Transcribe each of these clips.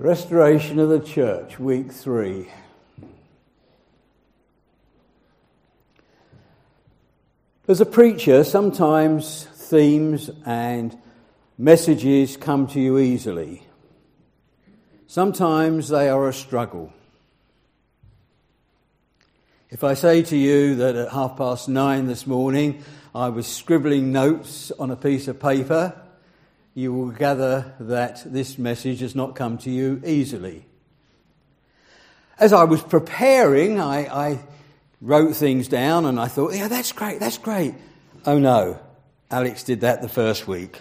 Restoration of the Church, week 3. As a preacher, sometimes themes and messages come to you easily. Sometimes they are a struggle. If I say to you that at 9:30 this morning I was scribbling notes on a piece of paper, you will gather that this message has not come to you easily. As I was preparing, I wrote things down and I thought, yeah, that's great. Oh no, Alex did that the first week.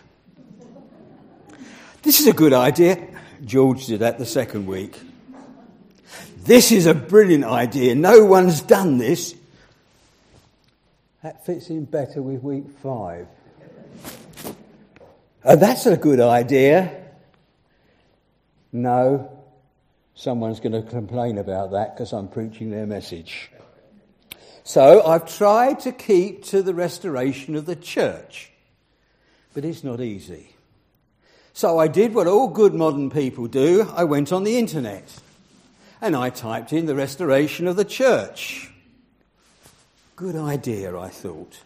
This is a good idea. George did that the second week. This is a brilliant idea. No one's done this. That fits in better with week 5. That's a good idea. No, someone's going to complain about that because I'm preaching their message. So I've tried to keep to the restoration of the church, but it's not easy. So I did what all good modern people do. I went on the internet and I typed in the restoration of the church. Good idea, I thought.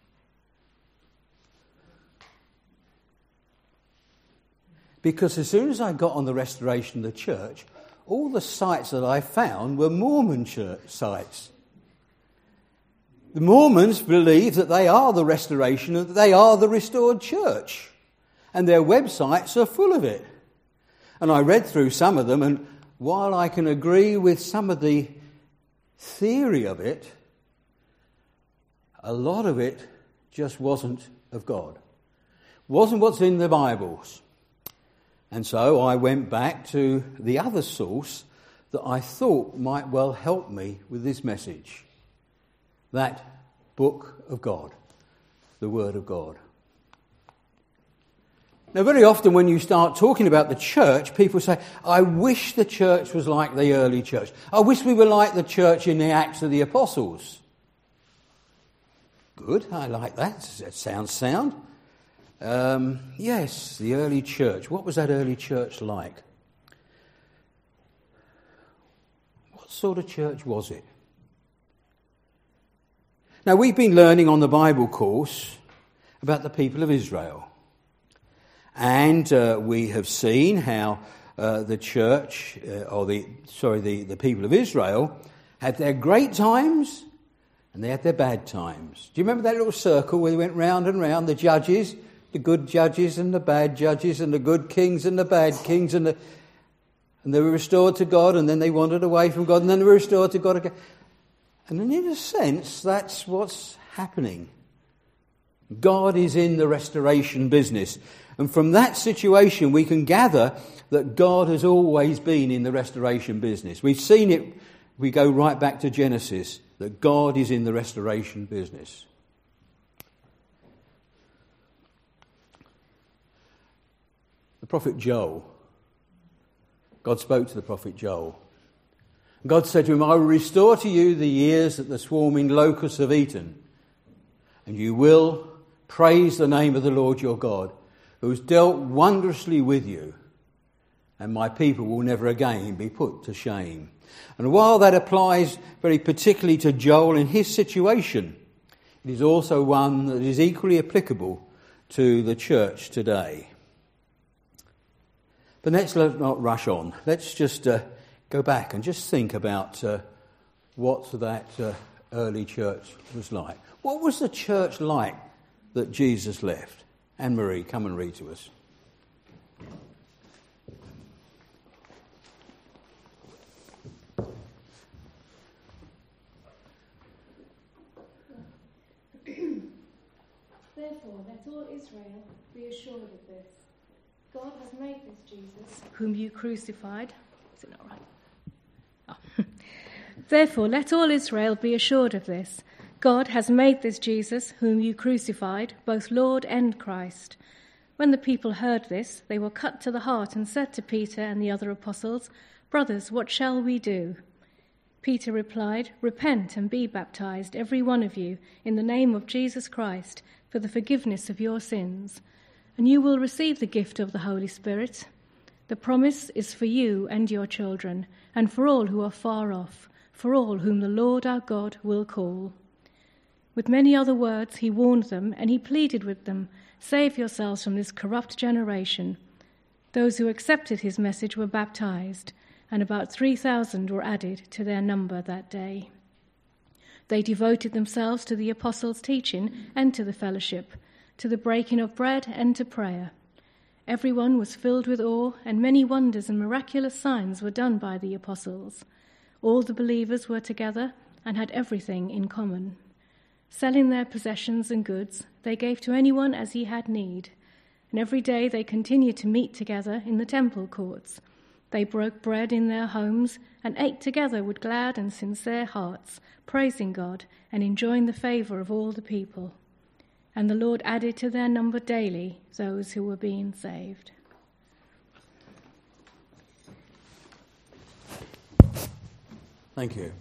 Because as soon as I got on the restoration of the church, all the sites that I found were Mormon church sites. The Mormons believe that they are the restoration, that they are the restored church. And their websites are full of it. And I read through some of them, and while I can agree with some of the theory of it, a lot of it just wasn't of God. Wasn't what's in the Bibles. And so I went back to the other source that I thought might well help me with this message. That book of God, the Word of God. Now, very often when you start talking about the church, people say, I wish the church was like the early church. I wish we were like the church in the Acts of the Apostles. Good, I like that. That sounds sound. Yes, the early church. What was that early church like? What sort of church was it? Now, we've been learning on the Bible course about the people of Israel. And we have seen how the church, the people of Israel had their great times and they had their bad times. Do you remember that little circle where they went round and round, the judges, the good judges and the bad judges, and the good kings and the bad kings, and they were restored to God, and then they wandered away from God, and then they were restored to God again. And in a sense, that's what's happening. God is in the restoration business. And from that situation, we can gather that God has always been in the restoration business. We've seen it, we go right back to Genesis, that God is in the restoration business. The prophet Joel, God spoke to the prophet Joel. God said to him, I will restore to you the years that the swarming locusts have eaten, and you will praise the name of the Lord your God, who has dealt wondrously with you, and my people will never again be put to shame. And while that applies very particularly to Joel in his situation, it is also one that is equally applicable to the church today. But let's not rush on. Let's just go back and just think about what that early church was like. What was the church like that Jesus left? Anne-Marie, come and read to us. Therefore, let all Israel be assured of this. God has made this Jesus, whom you crucified. Is it not right? Oh. Therefore, let all Israel be assured of this. God has made this Jesus, whom you crucified, both Lord and Christ. When the people heard this, they were cut to the heart and said to Peter and the other apostles, Brothers, what shall we do? Peter replied, Repent and be baptized, every one of you, in the name of Jesus Christ, for the forgiveness of your sins, and you will receive the gift of the Holy Spirit. The promise is for you and your children, and for all who are far off, for all whom the Lord our God will call." With many other words he warned them, and he pleaded with them, "Save yourselves from this corrupt generation." Those who accepted his message were baptized, and about 3,000 were added to their number that day. They devoted themselves to the apostles' teaching and to the fellowship, to the breaking of bread and to prayer. Everyone was filled with awe, and many wonders and miraculous signs were done by the apostles. All the believers were together and had everything in common. Selling their possessions and goods, they gave to anyone as he had need. And every day they continued to meet together in the temple courts. They broke bread in their homes and ate together with glad and sincere hearts, praising God and enjoying the favor of all the people. And the Lord added to their number daily those who were being saved. Thank you.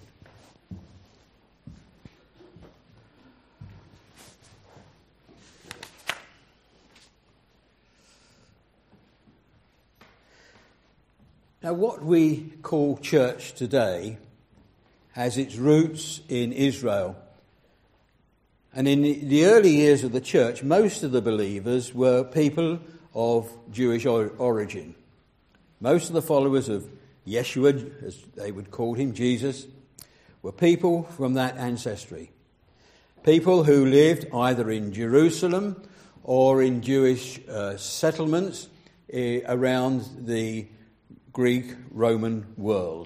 Now, what we call church today has its roots in Israel. And in the early years of the church, most of the believers were people of Jewish origin. Most of the followers of Yeshua, as they would call him, Jesus, were people from that ancestry. People who lived either in Jerusalem or in Jewish settlements around the Greek-Roman world.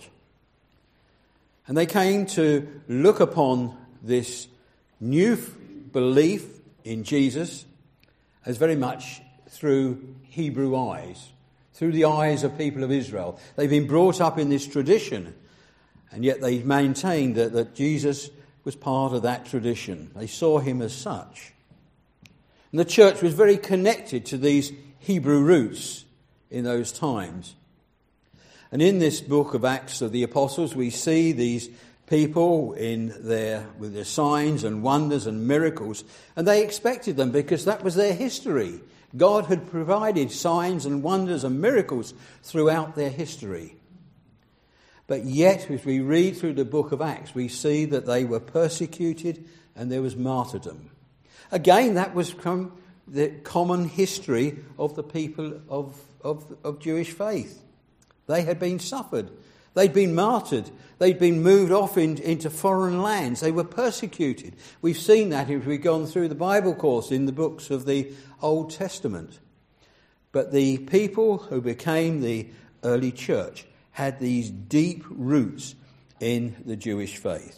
And they came to look upon this new belief in Jesus as very much through Hebrew eyes, through the eyes of people of Israel. They've been brought up in this tradition, and yet they maintained that Jesus was part of that tradition. They saw him as such. And the church was very connected to these Hebrew roots in those times. And in this book of Acts of the Apostles, we see these people with their signs and wonders and miracles, and they expected them because that was their history. God had provided signs and wonders and miracles throughout their history. But yet, as we read through the book of Acts, we see that they were persecuted and there was martyrdom. Again, that was from the common history of the people of Jewish faith. They had been suffered. They'd been martyred. They'd been moved off into foreign lands. They were persecuted. We've seen that if we've gone through the Bible course in the books of the Old Testament. But the people who became the early church had these deep roots in the Jewish faith.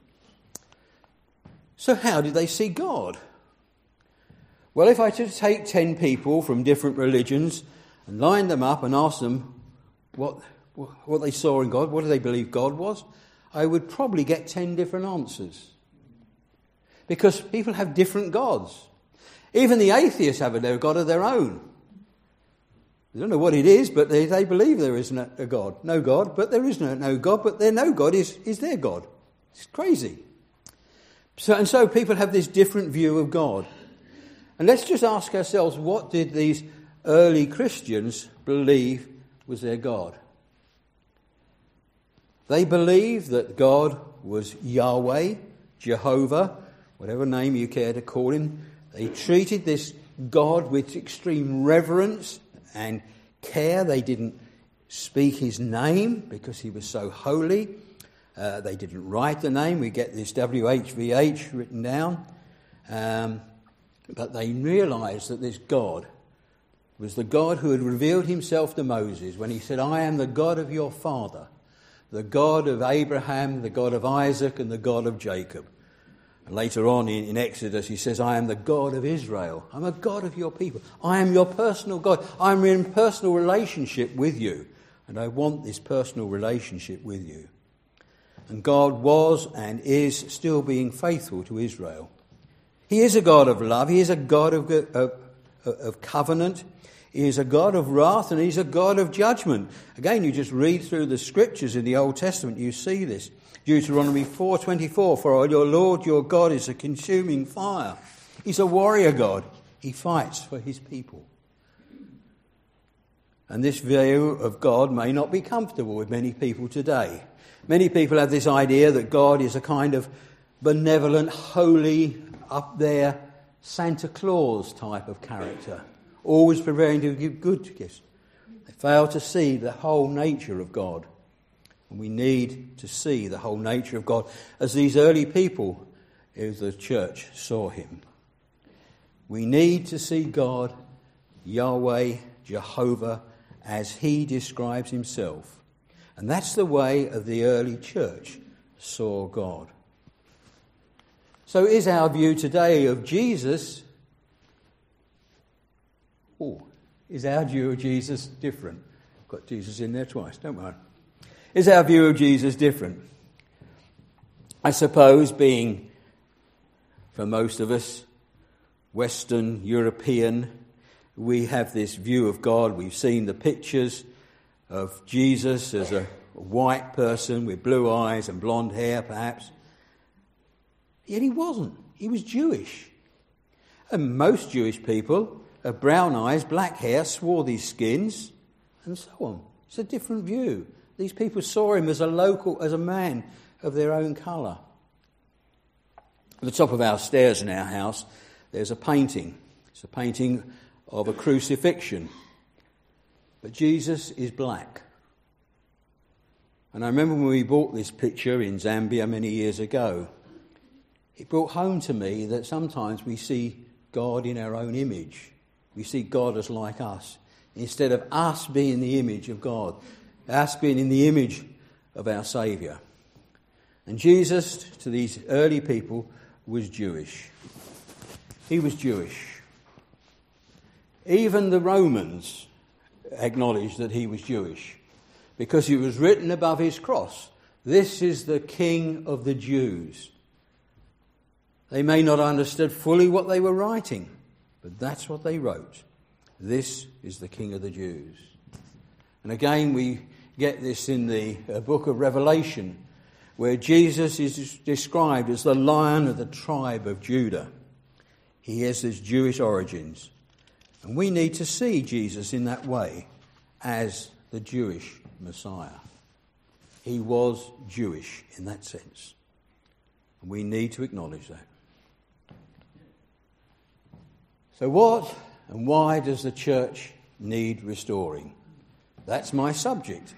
So how did they see God? Well, if I were to take 10 people from different religions and line them up and ask them what they saw in God, what do they believe God was, I would probably get 10 different answers. Because people have different gods. Even the atheists have a God of their own. They don't know what it is, but they believe there is a God. No God, but there is no God, but their no God is their God. It's crazy. So people have this different view of God. And let's just ask ourselves, what did these early Christians believe was their God? They believed that God was Yahweh, Jehovah, whatever name you care to call him. They treated this God with extreme reverence and care. They didn't speak his name because he was so holy. They didn't write the name. We get this WHVH written down. But they realised that this God was the God who had revealed himself to Moses when he said, "I am the God of your father, the God of Abraham, the God of Isaac, and the God of Jacob." And later on in Exodus he says, "I am the God of Israel. I'm a God of your people. I am your personal God. I'm in personal relationship with you, and I want this personal relationship with you." And God was and is still being faithful to Israel. He is a God of love. He is a God of covenant. He is a God of wrath, and he's a God of judgment. Again, you just read through the scriptures in the Old Testament, you see this. Deuteronomy 4:24, "For your Lord your God is a consuming fire." He's a warrior God. He fights for his people. And this view of God may not be comfortable with many people today. Many people have this idea that God is a kind of benevolent, holy, up there, Santa Claus type of character, always preparing to give good gifts. They fail to see the whole nature of God. And we need to see the whole nature of God as these early people of the church saw him. We need to see God, Yahweh, Jehovah, as he describes himself. And that's the way of the early church saw God. So is our view today of Jesus, is our view of Jesus different? Got Jesus in there twice, don't worry. Is our view of Jesus different? I suppose, being, for most of us, Western European, we have this view of God. We've seen the pictures of Jesus as a white person with blue eyes and blonde hair, perhaps. Yet he wasn't. He was Jewish. And most Jewish people have brown eyes, black hair, swarthy skins, and so on. It's a different view. These people saw him as a man of their own colour. At the top of our stairs in our house, there's a painting. It's a painting of a crucifixion. But Jesus is black. And I remember when we bought this picture in Zambia many years ago, it brought home to me that sometimes we see God in our own image. We see God as like us, instead of us being the image of God, us being in the image of our Saviour. And Jesus, to these early people, was Jewish. He was Jewish. Even the Romans acknowledged that he was Jewish, because it was written above his cross, "This is the King of the Jews." They may not have understood fully what they were writing, but that's what they wrote. This is the King of the Jews. And again, we get this in the book of Revelation, where Jesus is described as the Lion of the tribe of Judah. He has his Jewish origins. And we need to see Jesus in that way, as the Jewish Messiah. He was Jewish in that sense. And we need to acknowledge that. So what and why does the church need restoring? That's my subject.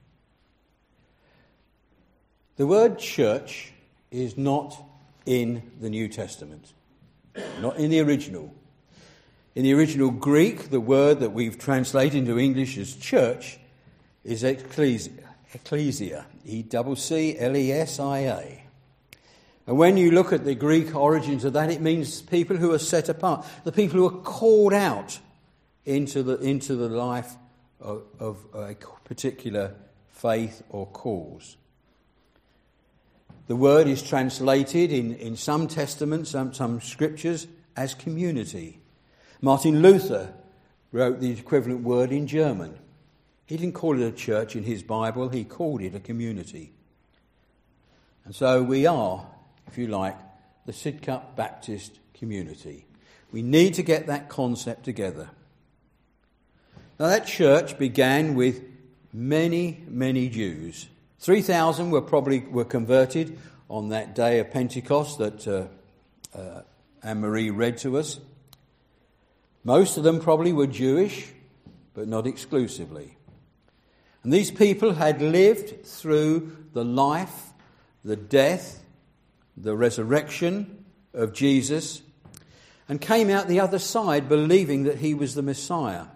The word church is not in the New Testament, not in the original. In the original Greek, the word that we've translated into English as church is ecclesia, E-C-C-L-E-S-I-A. And when you look at the Greek origins of that, it means people who are set apart, the people who are called out into the life of a particular faith or cause. The word is translated in some testaments, some scriptures, as community. Martin Luther wrote the equivalent word in German. He didn't call it a church in his Bible, he called it a community. And so we are, if you like, the Sidcup Baptist community. We need to get that concept together. Now that church began with many, many Jews. 3,000 were converted on that day of Pentecost that Anne-Marie read to us. Most of them probably were Jewish, but not exclusively. And these people had lived through the life, the death, the resurrection of Jesus, and came out the other side believing that he was the Messiah.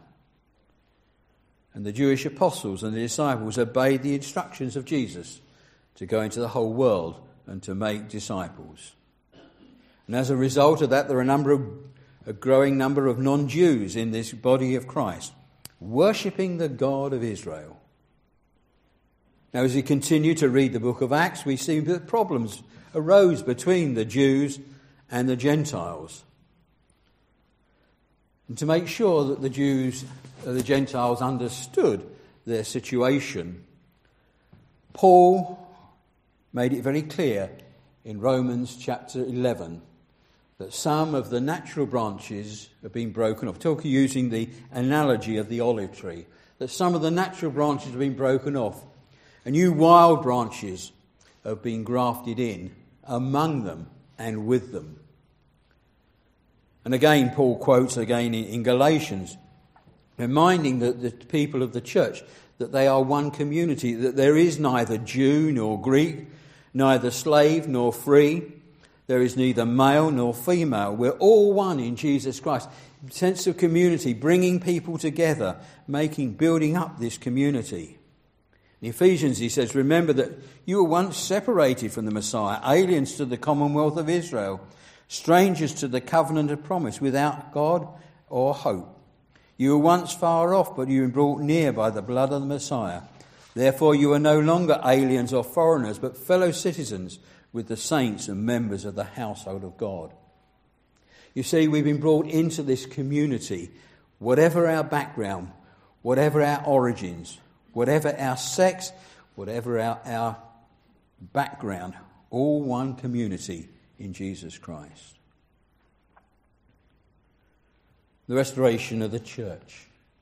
And the Jewish apostles and the disciples obeyed the instructions of Jesus to go into the whole world and to make disciples. And as a result of that, there are a growing number of non-Jews in this body of Christ, worshipping the God of Israel. Now, as we continue to read the book of Acts, we see that problems arose between the Jews and the Gentiles. And to make sure that the Gentiles understood their situation, Paul made it very clear in Romans chapter 11 that some of the natural branches have been broken off. Talking using the analogy of the olive tree. that some of the natural branches have been broken off, and new wild branches have been grafted in among them and with them. And again, Paul quotes again in Galatians, reminding the people of the church that they are one community, that there is neither Jew nor Greek, neither slave nor free, there is neither male nor female. We're all one in Jesus Christ. Sense of community, bringing people together, building up this community. In Ephesians, he says, remember that you were once separated from the Messiah, aliens to the commonwealth of Israel, strangers to the covenant of promise, without God or hope. You were once far off, but you were brought near by the blood of the Messiah. Therefore you are no longer aliens or foreigners, but fellow citizens with the saints and members of the household of God. You see, we've been brought into this community, whatever our background, whatever our origins, whatever our sex, whatever our background, all one community in Jesus Christ. The restoration of the church.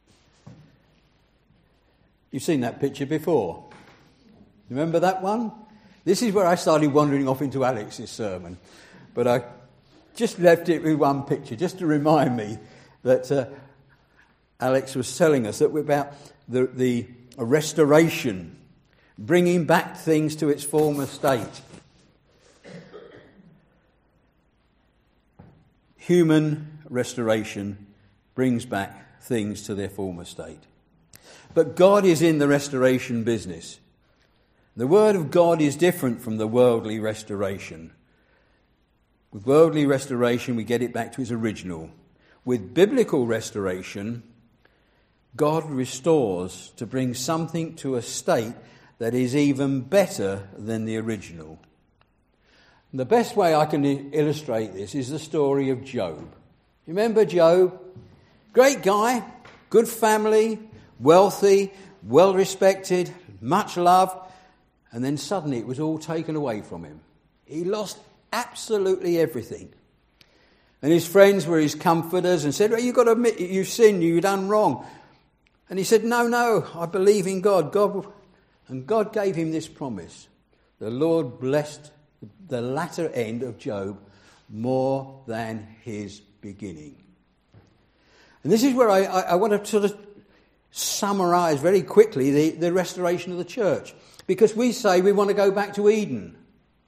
You've seen that picture before. Remember that one? This is where I started wandering off into Alex's sermon. But I just left it with one picture, just to remind me that Alex was telling us that we're about the restoration, bringing back things to its former state. Human restoration brings back things to their former state. But God is in the restoration business. The word of God is different from the worldly restoration. With worldly restoration, we get it back to its original. With biblical restoration, God restores to bring something to a state that is even better than the original. And the best way I can illustrate this is the story of Job. You remember Job? Great guy, good family, wealthy, well respected, much loved, and then suddenly it was all taken away from him. He lost absolutely everything. And his friends were his comforters and said, well, you've got to admit you've sinned, you've done wrong. And he said, no, I believe in God. And God gave him this promise. The Lord blessed the latter end of Job more than his beginning. And this is where I want to sort of summarise very quickly the restoration of the church. Because we say we want to go back to Eden.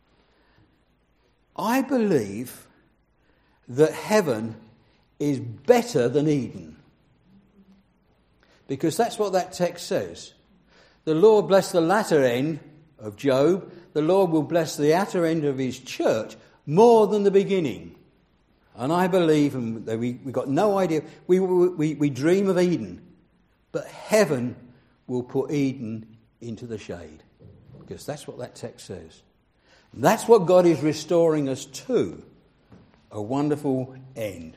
I believe that heaven is better than Eden. Because that's what that text says. The Lord blessed the latter end of Job. The Lord will bless the latter end of his church more than the beginning. And I believe, and we've got no idea, we dream of Eden. But heaven will put Eden into the shade. Because that's what that text says. And that's what God is restoring us to. A wonderful end.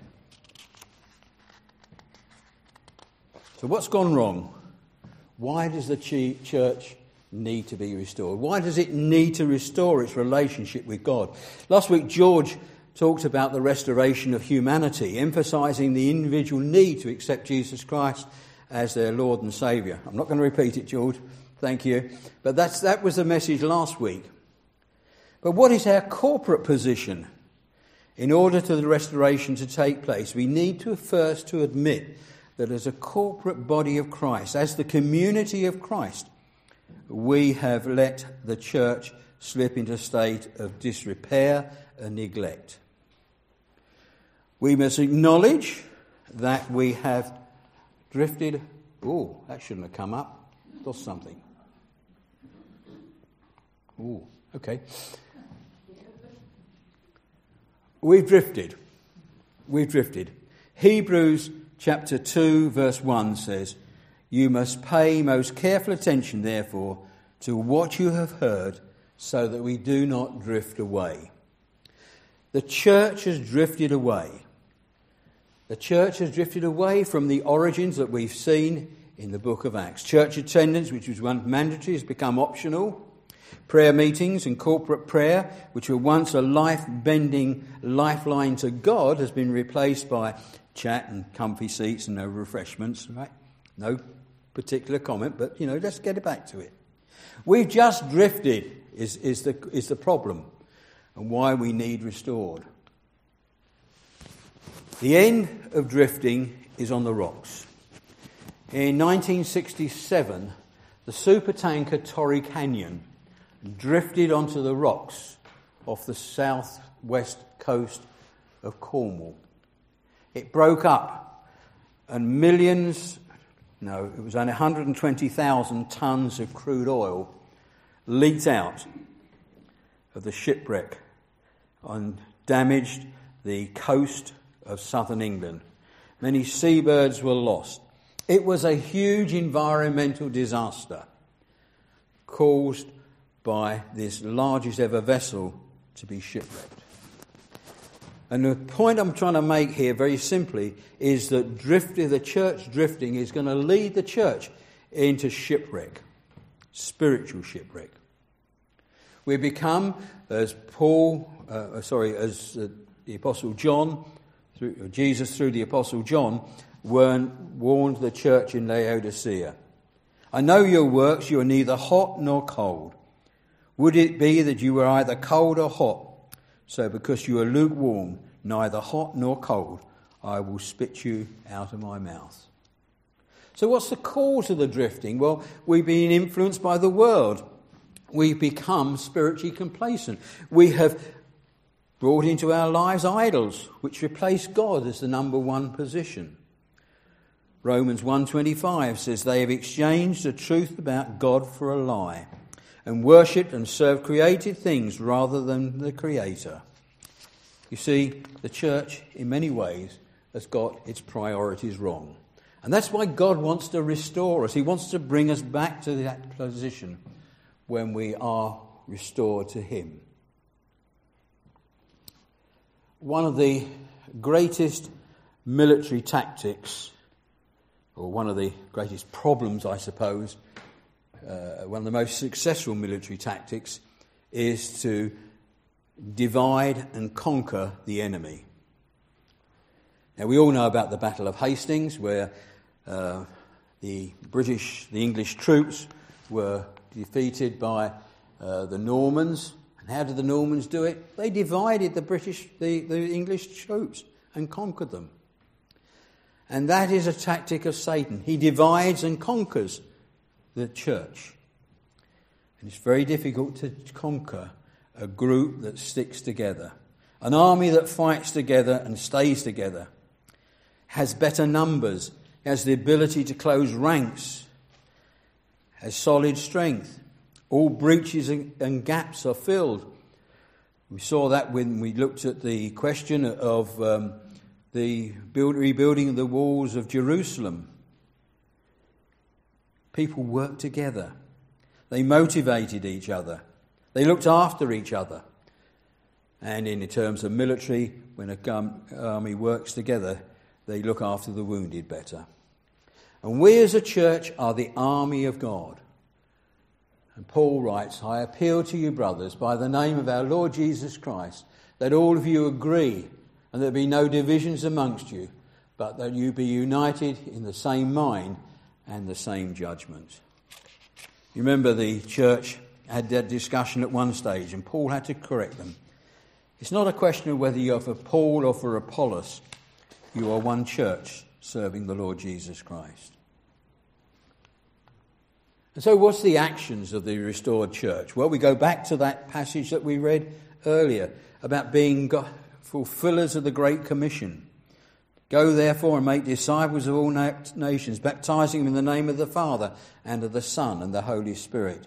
So what's gone wrong? Why does the church need to be restored? Why does it need to restore its relationship with God? Last week, George talked about the restoration of humanity, emphasising the individual need to accept Jesus Christ as their Lord and Saviour. I'm not going to repeat it, George. Thank you. But that was the message last week. But what is our corporate position? In order for the restoration to take place, we need to first admit that as a corporate body of Christ, as the community of Christ, we have let the church slip into a state of disrepair and neglect. We must acknowledge that we have drifted. Oh, that shouldn't have come up. Lost something. Oh, okay. We've drifted. Hebrews chapter 2 verse 1 says, you must pay most careful attention, therefore, to what you have heard, so that we do not drift away. The church has drifted away. The church has drifted away from the origins that we've seen in the book of Acts. Church attendance, which was once mandatory, has become optional. Prayer meetings and corporate prayer, which were once a life-bending lifeline to God, has been replaced by chat and comfy seats and no refreshments, right? No particular comment, but, let's get it back to it. We've just drifted is the problem, and why we need restored. The end of drifting is on the rocks. In 1967, the supertanker Torrey Canyon drifted onto the rocks off the southwest coast of Cornwall. It broke up, and it was only 120,000 tonnes of crude oil leaked out of the shipwreck and damaged the coast of southern England. Many seabirds were lost. It was a huge environmental disaster caused by this largest ever vessel to be shipwrecked. And the point I'm trying to make here very simply is that the church drifting is going to lead the church into shipwreck, spiritual shipwreck. We become, as the Apostle John, Jesus through the Apostle John, warned the church in Laodicea. I know your works, you are neither hot nor cold. Would it be that you were either cold or hot? So because you are lukewarm, neither hot nor cold, I will spit you out of my mouth. So what's the cause of the drifting? Well, we've been influenced by the world. We've become spiritually complacent. We have brought into our lives idols, which replace God as the number one position. Romans 1:25 says they have exchanged the truth about God for a lie and worshipped and served created things rather than the Creator. You see, the church, in many ways, has got its priorities wrong. And that's why God wants to restore us. He wants to bring us back to that position when we are restored to Him. One of the greatest military tactics, or one of the greatest problems, I suppose, one of the most successful military tactics is to divide and conquer the enemy. Now, we all know about the Battle of Hastings, where the English troops were defeated by the Normans. And how did the Normans do it? They divided the English troops and conquered them. And that is a tactic of Satan. He divides and conquers the church. And it's very difficult to conquer a group that sticks together. An army that fights together and stays together. Has better numbers. Has the ability to close ranks. Has solid strength. All breaches and gaps are filled. We saw that when we looked at the question of the rebuilding of the walls of Jerusalem. People worked together. They motivated each other. They looked after each other. And in terms of military, when an army works together, they look after the wounded better. And we as a church are the army of God. And Paul writes, I appeal to you, brothers, by the name of our Lord Jesus Christ, that all of you agree, and there be no divisions amongst you, but that you be united in the same mind and the same judgment. You remember the church had that discussion at one stage, and Paul had to correct them. It's not a question of whether you're for Paul or for Apollos. You are one church serving the Lord Jesus Christ. And so what's the actions of the restored church? Well, we go back to that passage that we read earlier about being fulfillers of the Great Commission. Go therefore and make disciples of all nations, baptizing them in the name of the Father and of the Son and the Holy Spirit.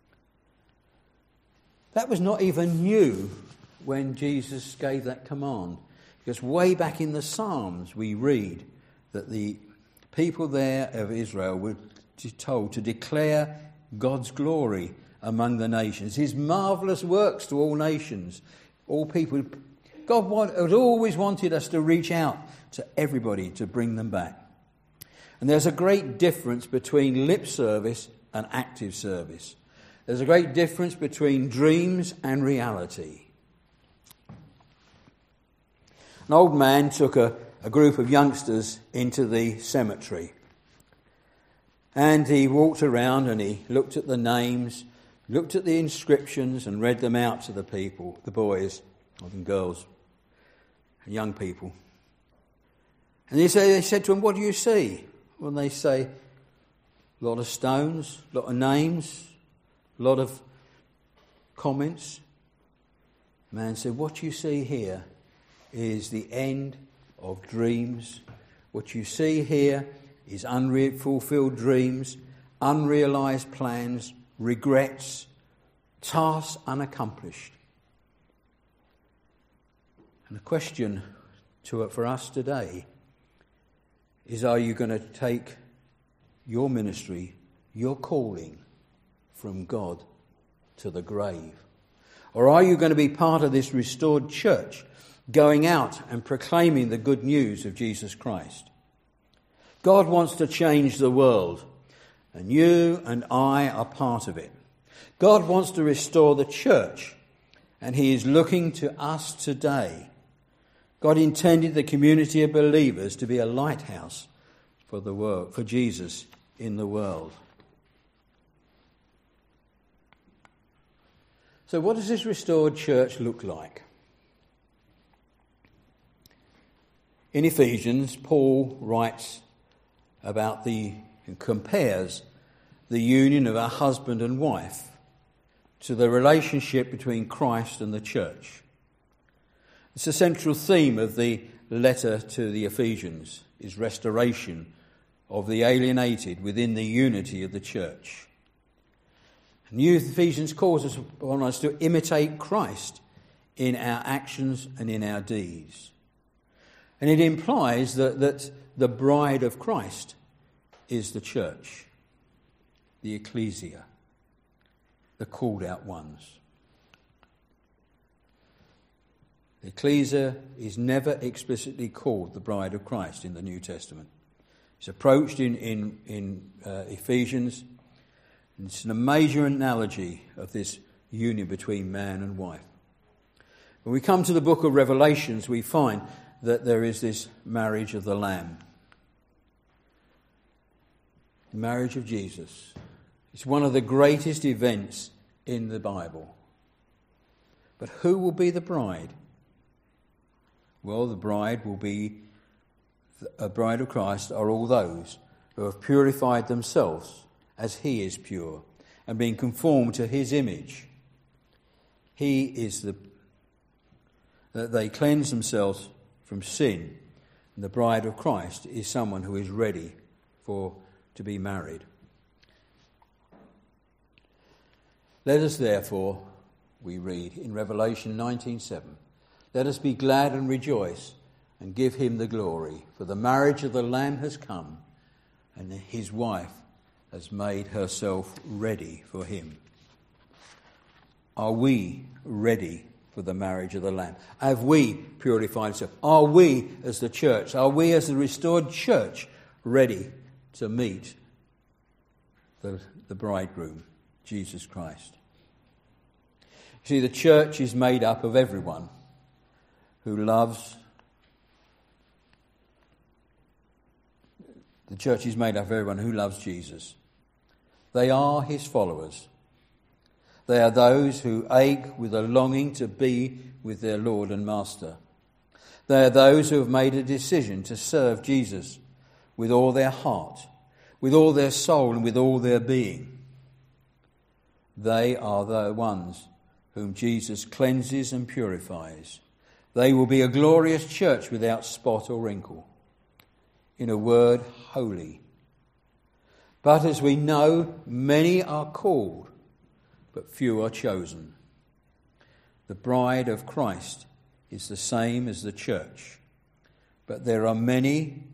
That was not even new when Jesus gave that command. Because way back in the Psalms we read that the people there of Israel were told to declare God's glory among the nations, His marvellous works to all nations, all people. God had always wanted us to reach out to everybody to bring them back. And there's a great difference between lip service and active service. There's a great difference between dreams and reality. An old man took a group of youngsters into the cemetery. And he walked around and he looked at the names, looked at the inscriptions and read them out to the people, the boys, and girls, and young people. And they said to him, "What do you see?" Well, they say, a lot of stones, a lot of names, a lot of comments. The man said, "What you see here is the end of dreams. What you see here is unfulfilled dreams, unrealised plans, regrets, tasks unaccomplished." And the question for us today is, are you going to take your ministry, your calling, from God to the grave? Or are you going to be part of this restored church, going out and proclaiming the good news of Jesus Christ? God wants to change the world, and you and I are part of it. God wants to restore the church, and he is looking to us today. God intended the community of believers to be a lighthouse for the world, for Jesus in the world. So what does this restored church look like? In Ephesians, Paul writes about and compares the union of a husband and wife to the relationship between Christ and the church. It's a central theme of the letter to the Ephesians, is restoration of the alienated within the unity of the church. And New Ephesians calls upon us to imitate Christ in our actions and in our deeds. And it implies that the bride of Christ is the church, the ecclesia, the called out ones. The ecclesia is never explicitly called the bride of Christ in the New Testament. It's approached in Ephesians. And it's a major analogy of this union between man and wife. When we come to the book of Revelations, we find that there is this marriage of the Lamb. The marriage of Jesus. It's one of the greatest events in the Bible. But who will be the bride? Well, the bride will be, a bride of Christ are all those who have purified themselves as he is pure and been conformed to his image. He is that they cleanse themselves from sin. And the bride of Christ is someone who is ready to be married. Let us therefore, we read in Revelation 19:7, let us be glad and rejoice and give him the glory, for the marriage of the Lamb has come, and his wife has made herself ready for him. Are we ready for the marriage of the Lamb? Have we purified ourselves? Are we as the church, are we as the restored church ready to meet the bridegroom, Jesus Christ? See, the church is made up of everyone who loves. The church is made up of everyone who loves Jesus. They are his followers. They are those who ache with a longing to be with their Lord and Master. They are those who have made a decision to serve Jesus with all their heart, with all their soul, and with all their being. They are the ones whom Jesus cleanses and purifies. They will be a glorious church without spot or wrinkle. In a word, holy. But as we know, many are called, but few are chosen. The bride of Christ is the same as the church, but there are many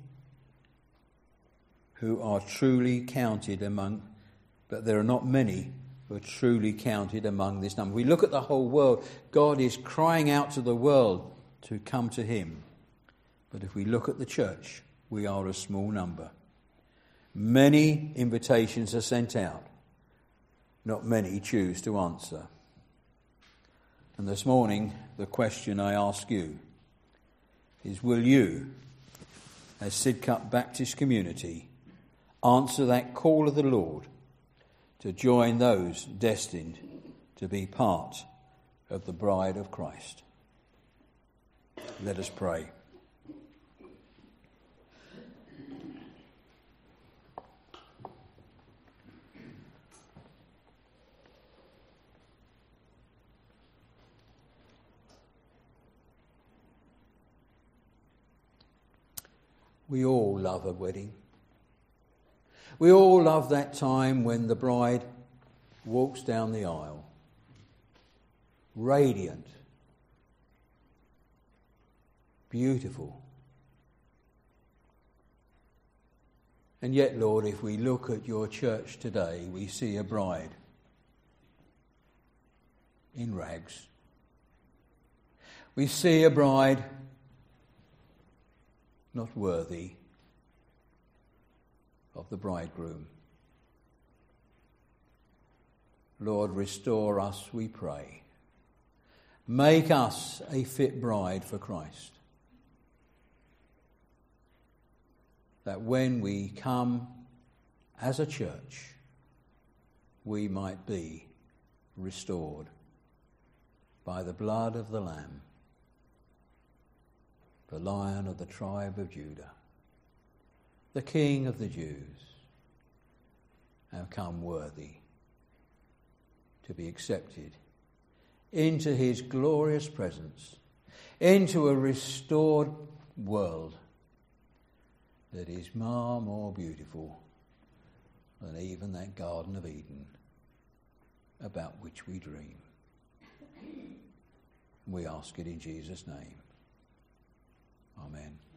who are truly counted among, but there are not many who are truly counted among this number. We look at the whole world. God is crying out to the world to come to him. But if we look at the church, we are a small number. Many invitations are sent out. Not many choose to answer. And this morning, the question I ask you is, will you, as Sidcup Baptist Community, answer that call of the Lord to join those destined to be part of the bride of Christ. Let us pray. We all love a wedding. We all love that time when the bride walks down the aisle, radiant, beautiful. And yet, Lord, if we look at your church today, we see a bride in rags. We see a bride not worthy of the bridegroom. Lord, restore us, we pray. Make us a fit bride for Christ. That when we come as a church, we might be restored by the blood of the Lamb, the Lion of the tribe of Judah, the King of the Jews, have come worthy to be accepted into his glorious presence, into a restored world that is far more beautiful than even that Garden of Eden about which we dream. We ask it in Jesus' name. Amen.